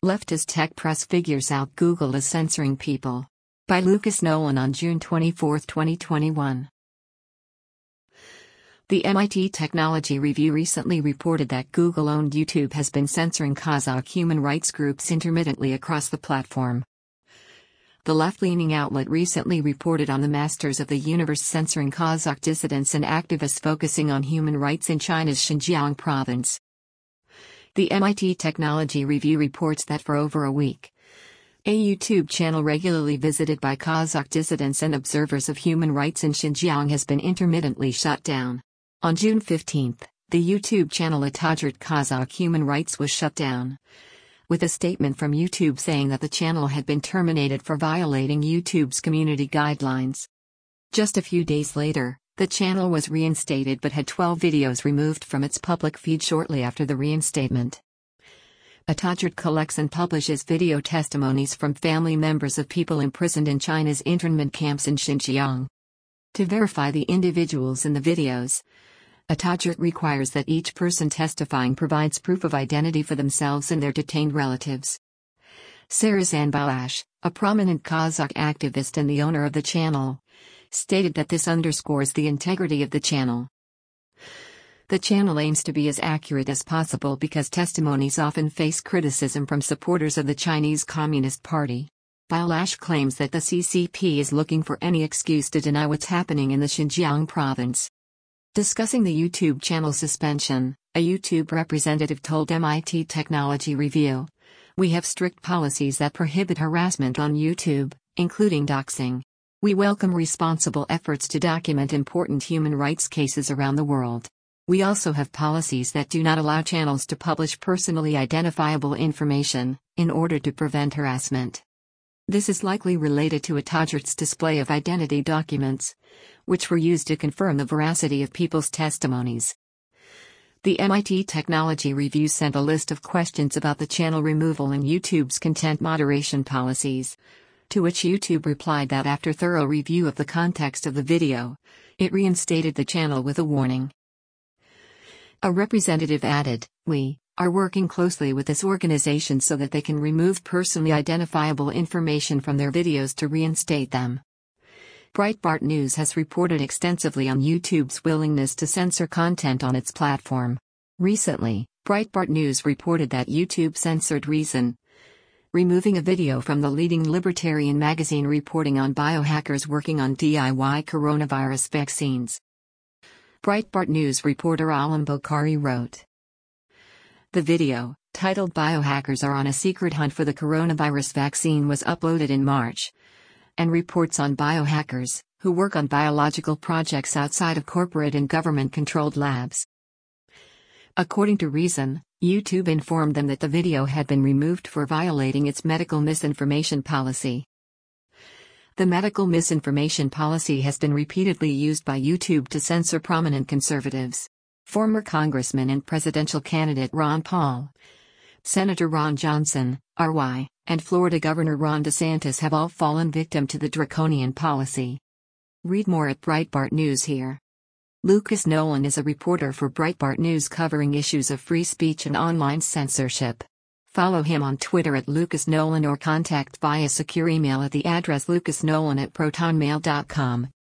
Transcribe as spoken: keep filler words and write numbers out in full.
Leftist tech press figures out Google is censoring people. By Lucas Nolan on June twenty-fourth, twenty twenty-one. The M I T Technology Review recently reported that Google-owned YouTube has been censoring Kazakh human rights groups intermittently across the platform. The left-leaning outlet recently reported on the Masters of the Universe censoring Kazakh dissidents and activists focusing on human rights in China's Xinjiang province. The M I T Technology Review reports that for over a week, a YouTube channel regularly visited by Kazakh dissidents and observers of human rights in Xinjiang has been intermittently shut down. On June fifteenth, the YouTube channel Atajurt Kazakh Human Rights was shut down, with a statement from YouTube saying that the channel had been terminated for violating YouTube's community guidelines. Just a few days later, the channel was reinstated but had twelve videos removed from its public feed shortly after the reinstatement. Atajurt collects and publishes video testimonies from family members of people imprisoned in China's internment camps in Xinjiang. To verify the individuals in the videos, Atajurt requires that each person testifying provides proof of identity for themselves and their detained relatives. Sarazan Balash, a prominent Kazakh activist and the owner of the channel, stated that this underscores the integrity of the channel. The channel aims to be as accurate as possible because testimonies often face criticism from supporters of the Chinese Communist Party. Balash claims that the C C P is looking for any excuse to deny what's happening in the Xinjiang province. Discussing the YouTube channel suspension, a YouTube representative told M I T Technology Review, "We have strict policies that prohibit harassment on YouTube, including doxing. We welcome responsible efforts to document important human rights cases around the world. We also have policies that do not allow channels to publish personally identifiable information, in order to prevent harassment." This is likely related to Atajurt's display of identity documents, which were used to confirm the veracity of people's testimonies. The M I T Technology Review sent a list of questions about the channel removal and YouTube's content moderation policies, to which YouTube replied that after thorough review of the context of the video, it reinstated the channel with a warning. A representative added, "We are working closely with this organization so that they can remove personally identifiable information from their videos to reinstate them." Breitbart News has reported extensively on YouTube's willingness to censor content on its platform. Recently, Breitbart News reported that YouTube censored Reason, removing a video from the leading libertarian magazine reporting on biohackers working on D I Y coronavirus vaccines. Breitbart News reporter Alam Bokhari wrote, "The video, titled Biohackers Are on a Secret Hunt for the Coronavirus Vaccine, was uploaded in March, and reports on biohackers, who work on biological projects outside of corporate and government-controlled labs." According to Reason, YouTube informed them that the video had been removed for violating its medical misinformation policy. The medical misinformation policy has been repeatedly used by YouTube to censor prominent conservatives. Former Congressman and presidential candidate Ron Paul, Senator Ron Johnson, R Y, and Florida Governor Ron DeSantis have all fallen victim to the draconian policy. Read more at Breitbart News here. Lucas Nolan is a reporter for Breitbart News covering issues of free speech and online censorship. Follow him on Twitter at Lucas Nolan or contact via secure email at the address lucasnolan at protonmail dot com.